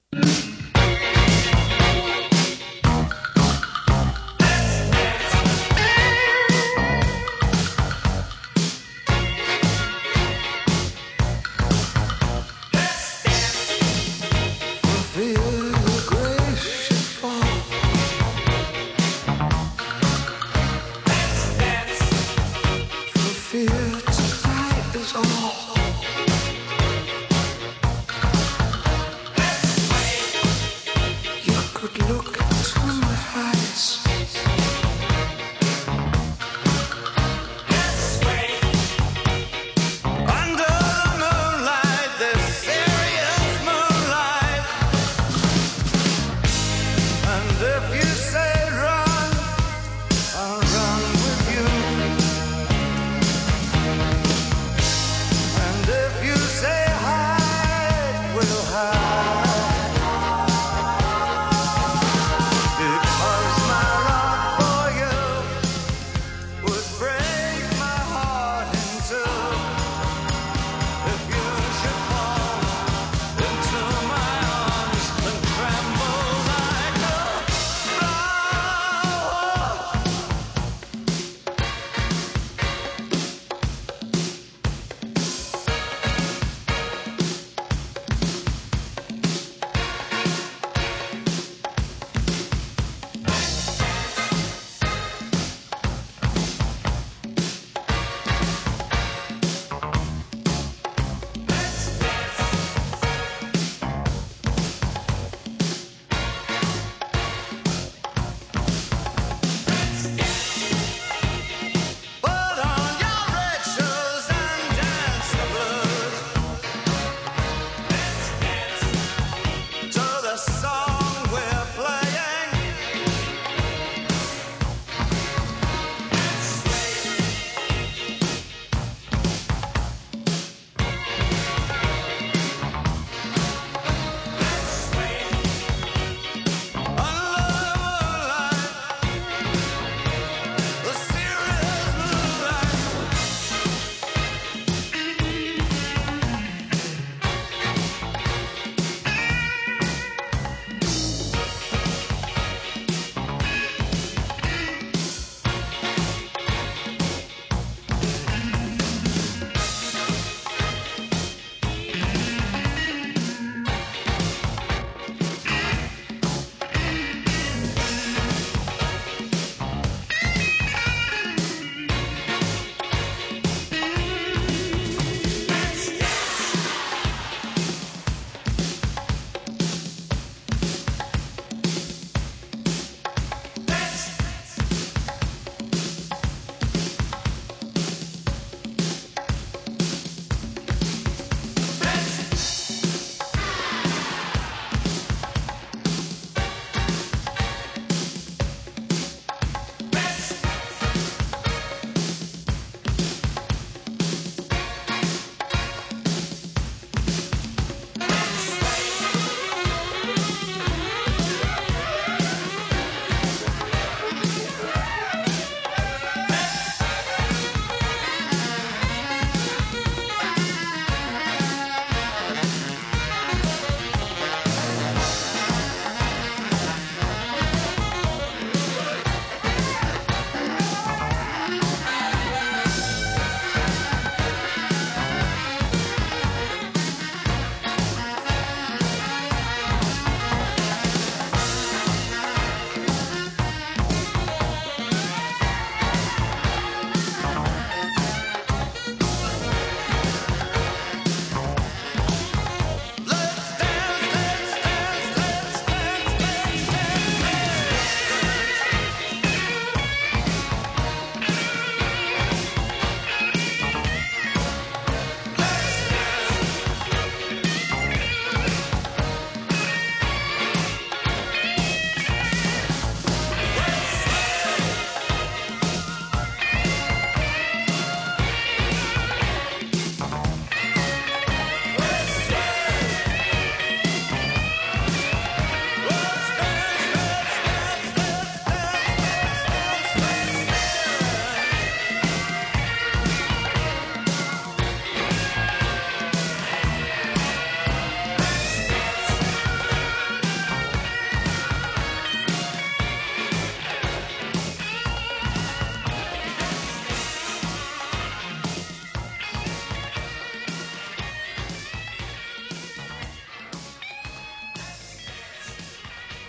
All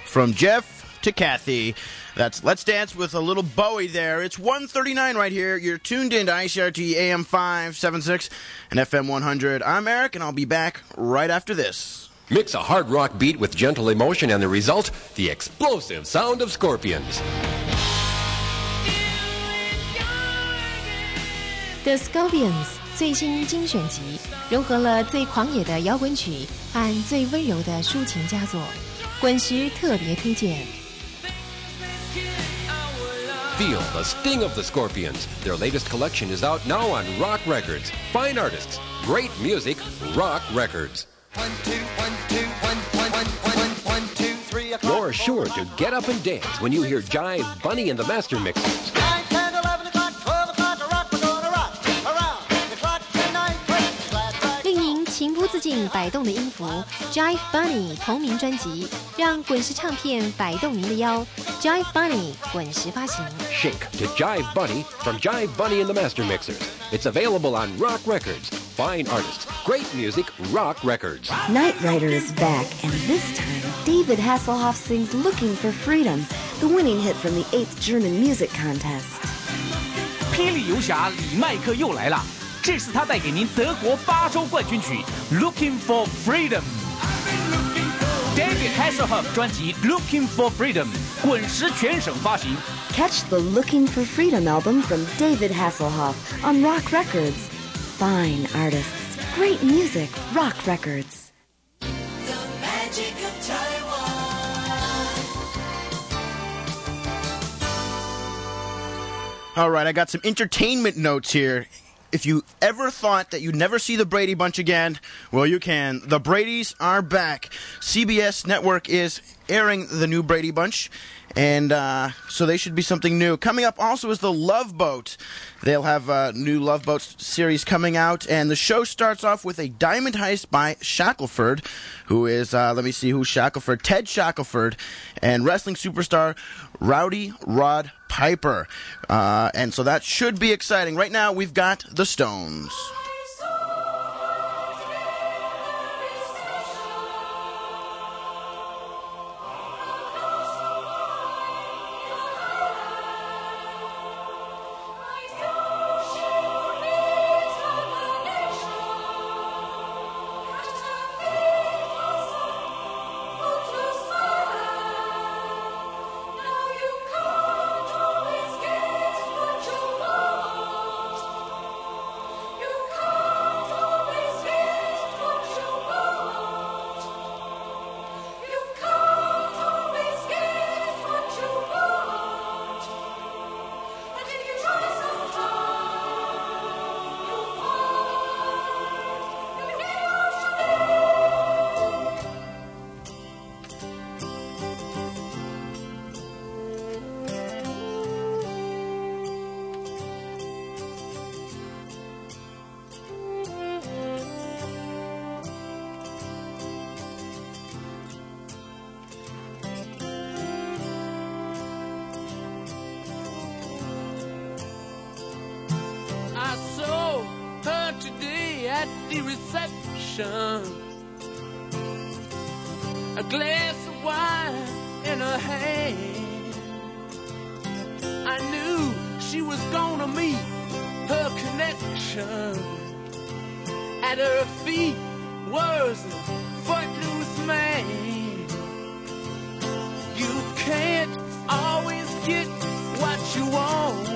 From Jeff to Kathy. That's Let's Dance with a little Bowie there. It's 1:39 right here. You're tuned in to ICRT AM 576 and FM 100. I'm Eric, and I'll be back right after this. Mix a hard rock beat with gentle emotion, and the result, the explosive sound of Scorpions. The Scorpions 最新精选集融合了最狂野的摇滚曲和最温柔的抒情佳作，滚石特别推荐。 Feel the sting of the Scorpions. Their latest collection is out now on Rock Records. Fine artists, great music, Rock Records. 1, 2, 1, 2, 1, 1, 1, 1, 1, 2, 3 o'clock. You're sure to get up and dance when you hear Jive Bunny and the Master Mixers. 9, 10, 11 o'clock, 12 o'clock, a rock, we're gonna rock around the clock tonight. Glad right. 令您情不自禁摆动的音符 Jive Bunny 同名专辑，让滚石唱片摆动您的腰。Jive Bunny 滚石发行。 Shake to Jive Bunny from Jive Bunny and the Master Mixers. It's available on Rock Records. Fine artists, great music, Rock Records. Knight Rider is back, and this time David Hasselhoff sings Looking for Freedom, the winning hit from the 8th German Music Contest. 霹雳游侠李麦克又来了，这是他带给您德国8周冠军曲 Looking for Freedom。David Hasselhoff 专辑 Looking for Freedom 滚石全省发行。 Catch the Looking for Freedom album from David Hasselhoff on Rock Records. Fine artists, great music, Rock Records. The magic of Taiwan. All right, I got some entertainment notes here. If you ever thought that you'd never see the Brady Bunch again, well, you can. The Bradys are back. CBS Network is airing the new Brady Bunch, and so they should be something new. Coming up also is the Love Boat. They'll have a new Love Boat series coming out, and the show starts off with a diamond heist by Shackelford, who is, let me see who's Shackelford, Ted Shackelford, and wrestling superstar Rowdy Rod Piper. And so that should be exciting. Right now, we've got the Stones. At the reception, a glass of wine in her hand. I knew she was gonna meet her connection. At her feet was a footloose man. You can't always get what you want.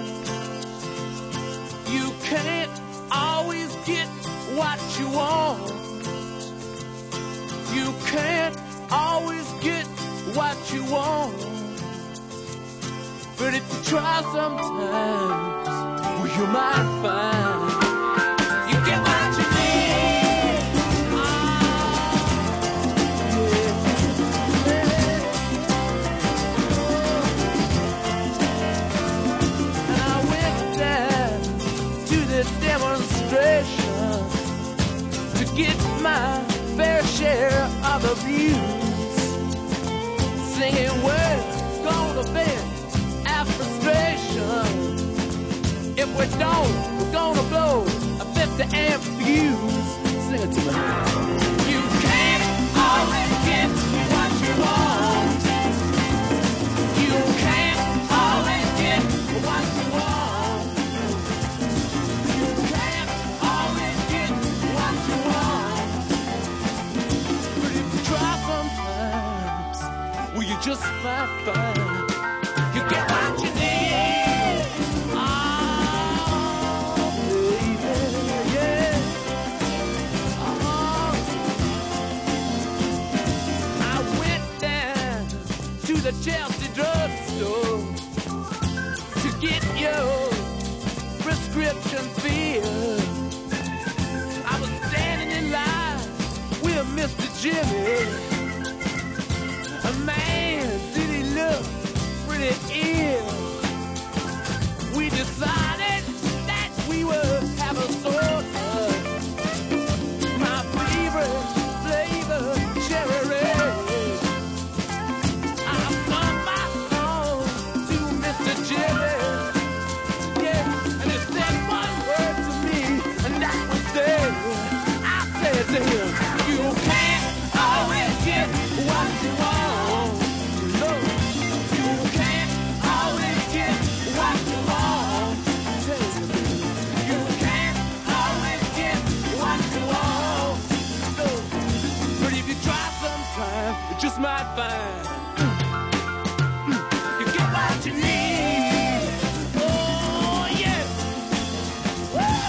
You can't always get what you want. You can't always get what you want. But if you try sometimes, well, you might find you get what you need. And I went down to the demonstration to get my fair share of abuse. Singing words gonna vent our frustration. If we don't, we're gonna blow a 50 amp fuse. Sing it to me. You can't always get what you want. just might find you get what you need. Oh, baby, yeah. Oh, I went down to the Chelsea drugstore to get your prescription filled. I was standing in line with Mr. Jimmy. Man, did he look pretty ill? We decided that we would have a soda. My favorite flavor, cherry red. I sung my song to Mr. Jimmy. Yeah, and he said one word to me, and that was there. I said to him, you can't always get what you want. You just might find you get what you need. Oh yeah. Woo!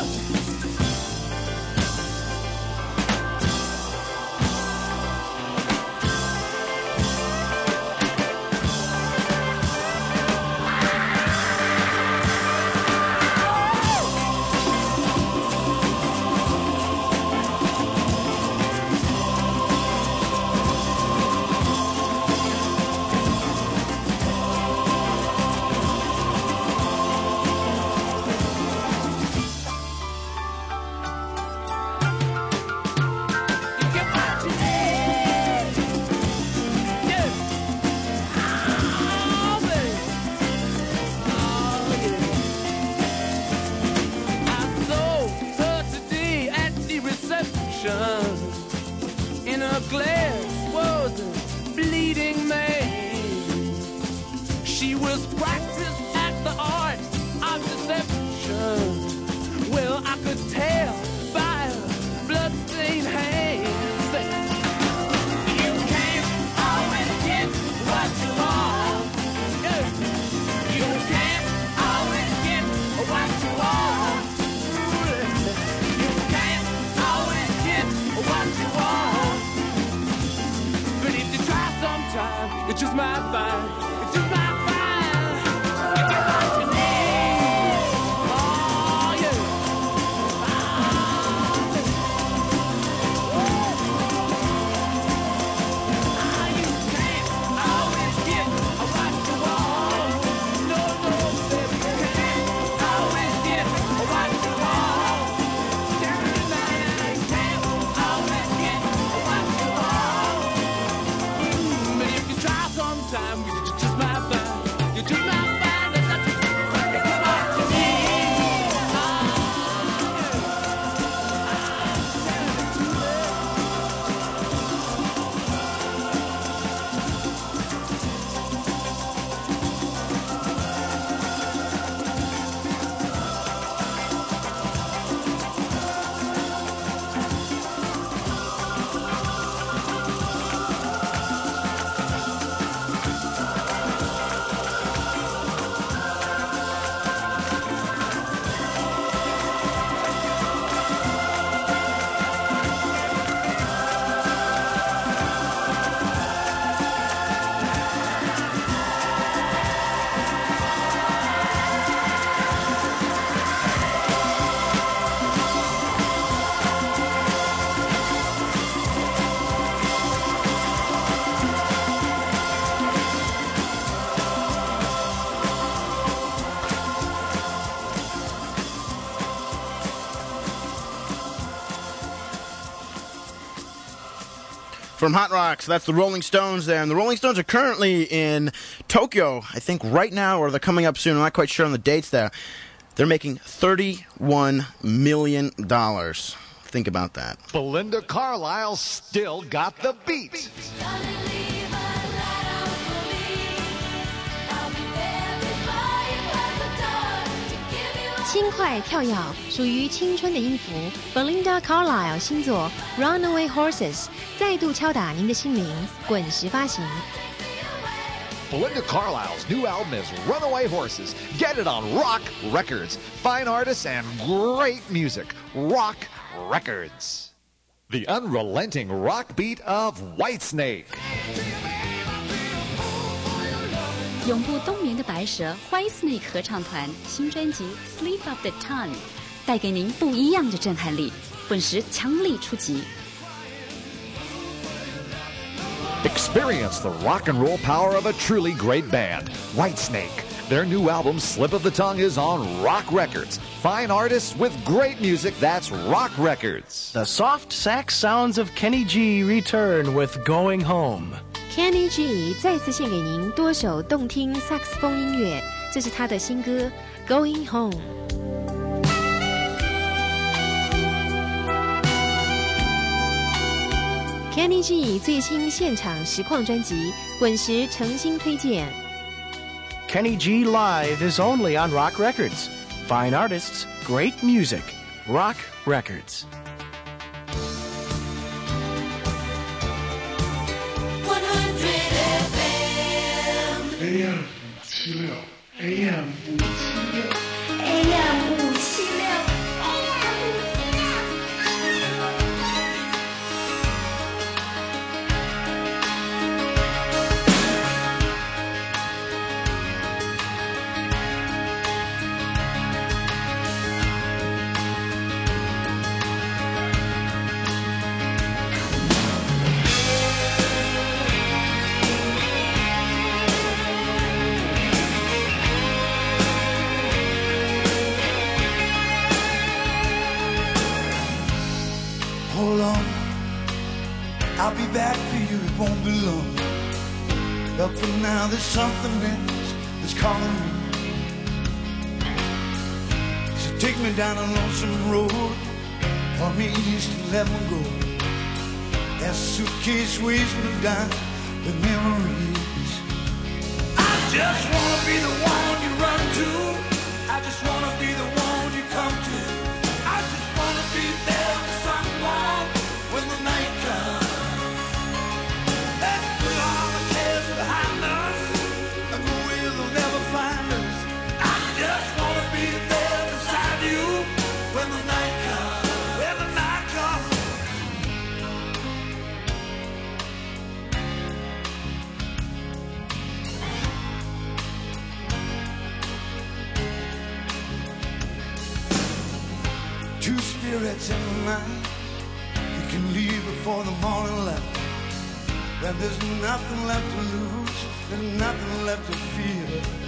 In her glass was a bleeding man. She was practiced at the art of deception. Well, I could tell by her bloodstained hands. You can't always get what you want. You can't always get what you want. You can't always get what you want. But if you try sometime, you just might find, you just might find, you get what you need. Oh yeah. You can't always get what you want. No, no, baby, you can't always get what you want. You can't always get what you want. But if you try sometime, you just might find, you just might find that you get what you need. From Hot Rocks, that's the Rolling Stones there. And the Rolling Stones are currently in Tokyo, I think right now, or they're coming up soon. I'm not quite sure on the dates there. They're making $31 million. Think about that. Belinda Carlisle still got the beat. 轻快跳跃，属于青春的音符。Belinda Carlisle 新作《Runaway Horses》再度敲打您的心灵，滚石发行。 Belinda Carlisle's new album is Runaway Horses. Get it on Rock Records. Fine artists and great music. Rock Records. The unrelenting rock beat of Whitesnake. 永不冬眠的白蛇 Whitesnake 合唱团新专辑《Sleep of the Tongue》带给您不一样的震撼力，混时强力出击。 Experience the rock and roll power of a truly great band, Whitesnake. Their new album, Slip of the Tongue, is on Rock Records. Fine artists with great music, that's Rock Records. The soft sax sounds of Kenny G return with Going Home. Kenny G 再次献给您多首动听萨克斯风音乐，这是他的新歌《Going Home》。Kenny G 最新现场实况专辑，滚石诚心推荐。 Kenny G Live is only on Rock Records. Fine artists, great music. Rock Records. 100 FM AM 576 Hold on, I'll be back for you, it won't be long. But for now there's something else that's calling me. So take me down a lonesome road, point me east and let me go. That suitcase weighs me down with memories. I just wanna be the one you run to, I just wanna be the one you come to. I just wanna be there for someone when the night comes. Let's put all the cares behind us and go where they'll never find us. I just wanna be there beside you when the night comes. When the night comes. Two spirits in the night, you can leave before the morning light. When there's nothing left to lose, there's nothing left to fear.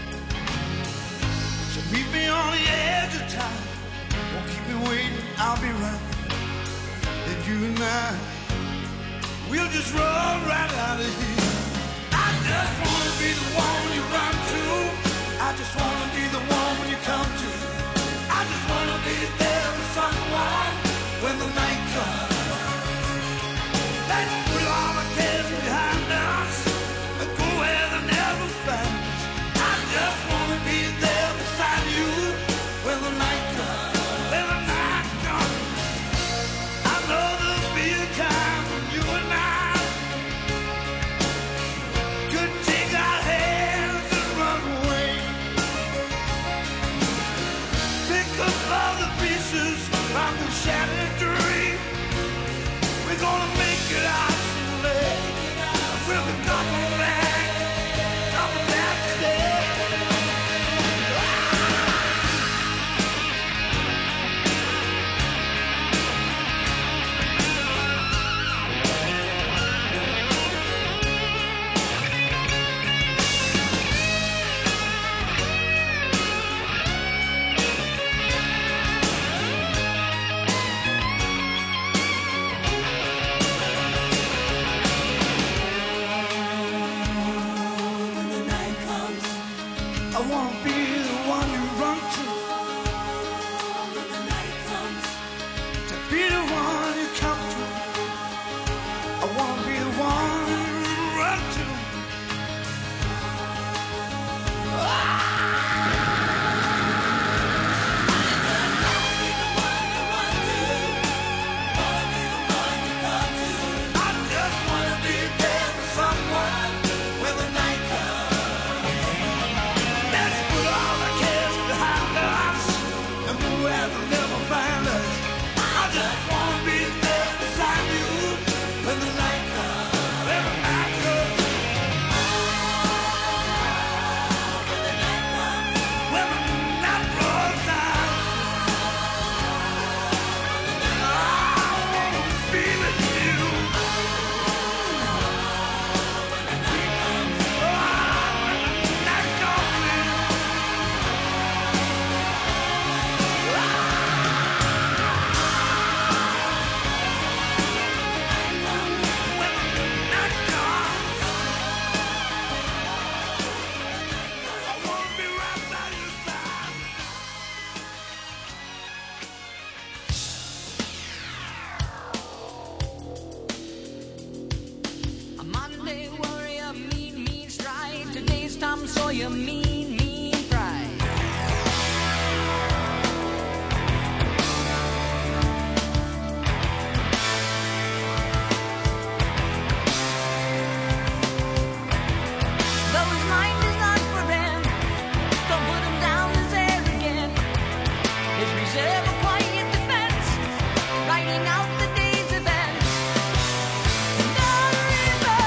So meet me on the edge of time, don't keep me waiting, I'll be right. Then you and I, we'll just run right out of here. I just wanna be the one you run to, I just wanna be the one you come to. I just wanna be there for someone when the night comes. Let's put all the cares behind us and go where they never find us. I just wanna be there beside you when the night comes. When the night comes, I know there'll be a time when you and I could take our hands and run away. Pick up all the pieces from the shattered dream. We're gonna make it out someday. We'll be coming back today. I wanna be the one you run to. When the night comes, to be the one you come to. I wanna be the one you run to. I just wanna be there for someone when the night comes. a mean, mean price. Though his mind is not for rent, don't put him down as arrogant. His reserve a quiet defense, writing out the day's events. The river.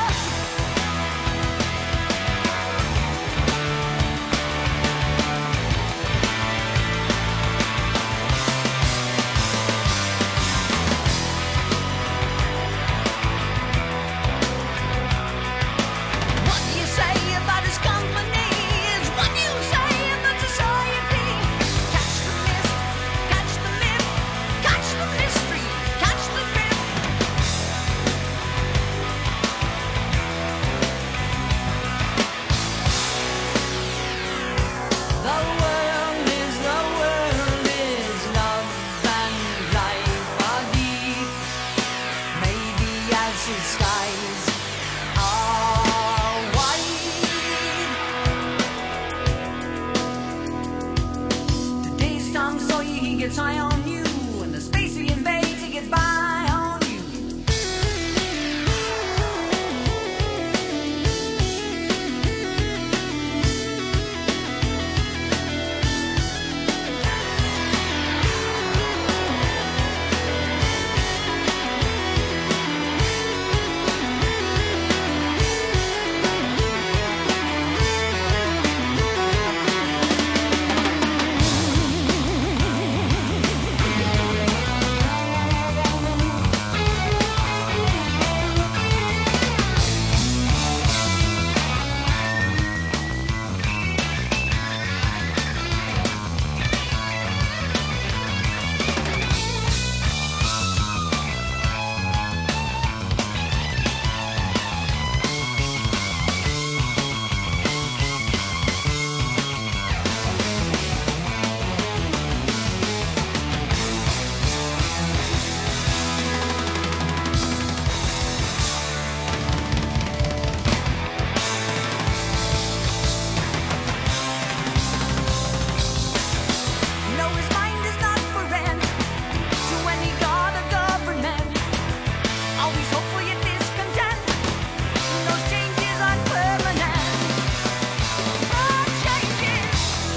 What do you say about his company is what you say about society. Catch the mist, catch the myth, catch the mystery, catch the drift. The world is love and life are deep. Maybe as his skies are wide. Today's Tom Sawyer, he gets high on you, and the space he invades, he gets by on you. No, his mind is not for rent to any god or government. Always hopeful yet discontent. Those changes aren't permanent. The changes.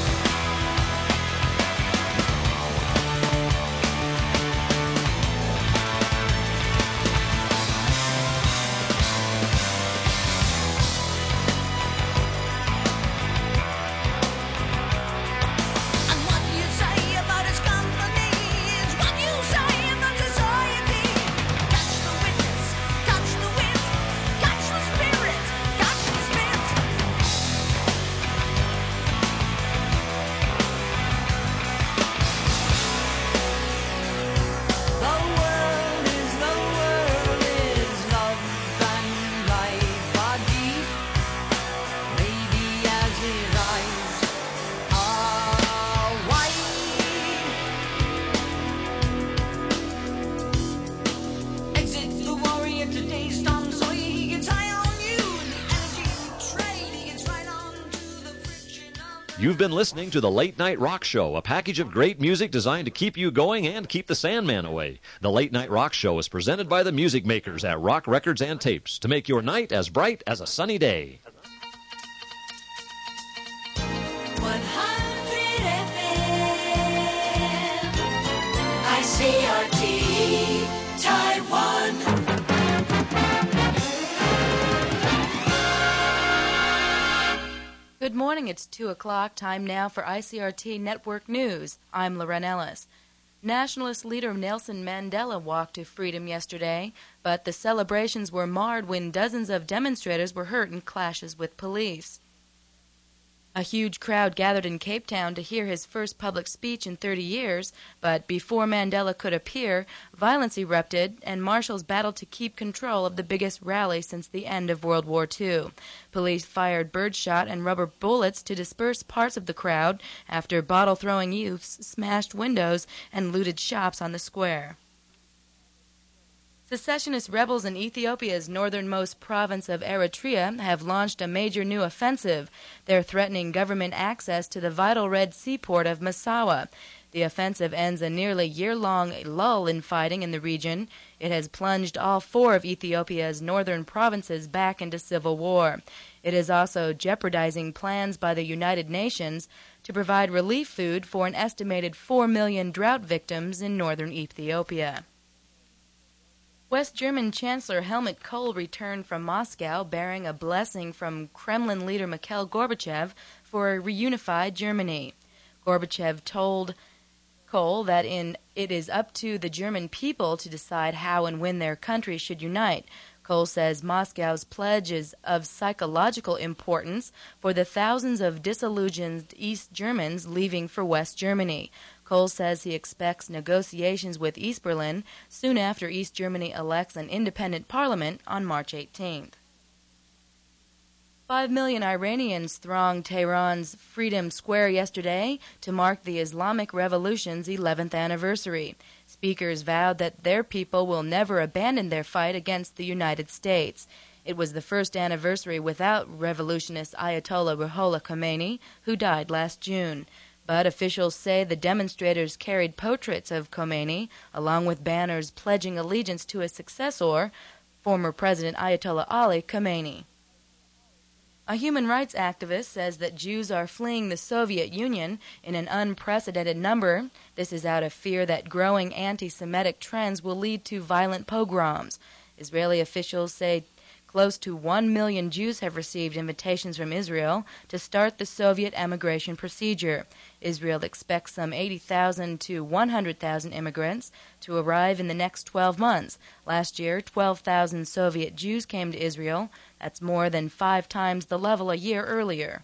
And what you say about his company is what you say about society. Catch the witness, catch the wit, catch the spirit, catch the spit. The world is love and life are deep. Maybe as his eyes are wide. Exit the warrior, today's Tom Sawyer, he gets high on you. And the energy you trade, he gets right on to the friction of. You've been listening to the Late Night Rock Show, a package of great music designed to keep you going and keep the Sandman away. The Late Night Rock Show is presented by the music makers at Rock Records and Tapes to make your night as bright as a sunny day. 100 FM, ICRT, Taiwan. Good morning, it's 2 o'clock, time now for ICRT Network News. I'm Loren Ellis. Nationalist leader Nelson Mandela walked to freedom yesterday, but the celebrations were marred when dozens of demonstrators were hurt in clashes with police. A huge crowd gathered in Cape Town to hear his first public speech in 30 years, but before Mandela could appear, violence erupted and marshals battled to keep control of the biggest rally since the end of World War II. Police fired birdshot and rubber bullets to disperse parts of the crowd after bottle-throwing youths smashed windows and looted shops on the square. Secessionist rebels in Ethiopia's northernmost province of Eritrea have launched a major new offensive. They're threatening government access to the vital Red Sea port of Massawa. The offensive ends a nearly year-long lull in fighting in the region. It has plunged all 4 of Ethiopia's northern provinces back into civil war. It is also jeopardizing plans by the United Nations to provide relief food for an estimated 4 million drought victims in northern Ethiopia. West German Chancellor Helmut Kohl returned from Moscow bearing a blessing from Kremlin leader Mikhail Gorbachev for a reunified Germany. Gorbachev told Kohl that it is up to the German people to decide how and when their country should unite. Kohl says Moscow's pledge is of psychological importance for the thousands of disillusioned East Germans leaving for West Germany. Kohl says he expects negotiations with East Berlin soon after East Germany elects an independent parliament on March 18th. 5 million Iranians thronged Tehran's Freedom Square yesterday to mark the Islamic Revolution's 11th anniversary. Speakers vowed that their people will never abandon their fight against the United States. It was the first anniversary without revolutionist Ayatollah Ruhollah Khomeini, who died last June. But officials say the demonstrators carried portraits of Khomeini, along with banners pledging allegiance to his successor, former President Ayatollah Ali Khamenei. A human rights activist says that Jews are fleeing the Soviet Union in an unprecedented number. This is out of fear that growing anti-Semitic trends will lead to violent pogroms. Israeli officials say close to 1 million Jews have received invitations from Israel to start the Soviet emigration procedure. Israel expects some 80,000 to 100,000 immigrants to arrive in the next 12 months. Last year, 12,000 Soviet Jews came to Israel. That's more than 5 times the level a year earlier.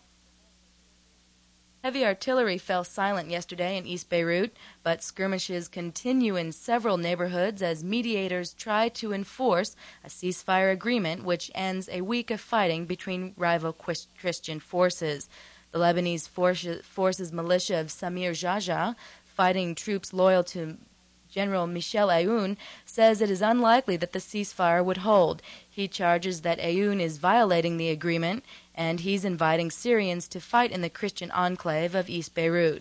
Heavy artillery fell silent yesterday in East Beirut, but skirmishes continue in several neighborhoods as mediators try to enforce a ceasefire agreement which ends a week of fighting between rival Christian forces. The Lebanese forces militia of Samir Jaja, fighting troops loyal to General Michel Aoun, says it is unlikely that the ceasefire would hold. He charges that Aoun is violating the agreement, and he's inviting Syrians to fight in the Christian enclave of East Beirut.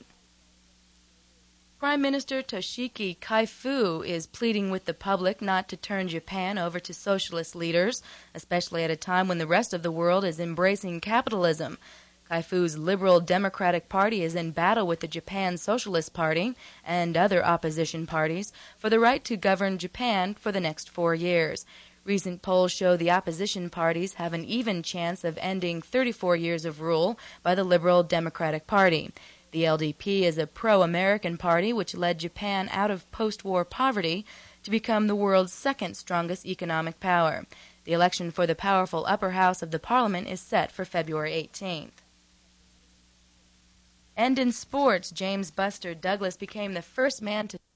Prime Minister Toshiki Kaifu is pleading with the public not to turn Japan over to socialist leaders, especially at a time when the rest of the world is embracing capitalism. Kaifu's Liberal Democratic Party is in battle with the Japan Socialist Party and other opposition parties for the right to govern Japan for the next 4 years. Recent polls show the opposition parties have an even chance of ending 34 years of rule by the Liberal Democratic Party. The LDP is a pro-American party which led Japan out of post-war poverty to become the world's second strongest economic power. The election for the powerful upper house of the parliament is set for February 18th. And in sports, James Buster Douglas became the first man to